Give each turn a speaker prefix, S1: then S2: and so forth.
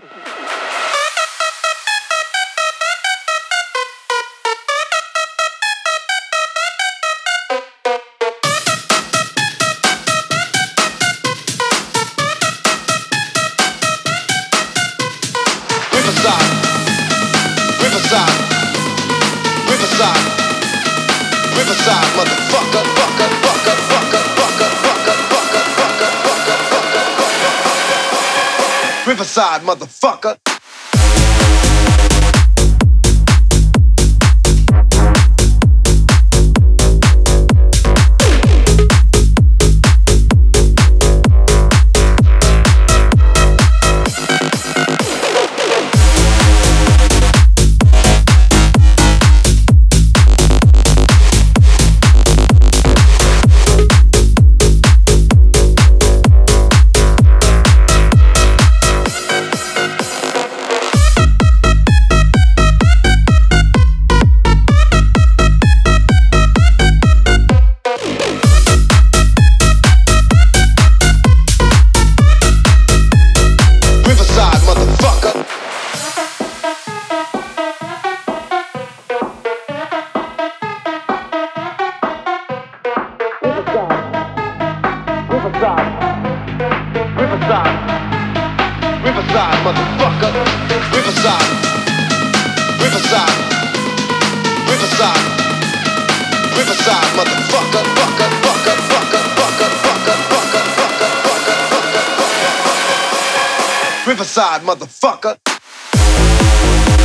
S1: Riverside, motherfucker, fucker, fucker, fucker, fucker, fucker, fucker, fucker, fucker, fucker. Riverside, motherfucker. Riverside, motherfucker. Riverside, Riverside, Riverside, Riverside, motherfucker, fucker, fucker, fucker, fucker, fucker, fucker, fucker, fucker, fucker, fucker. Riverside, motherfucker.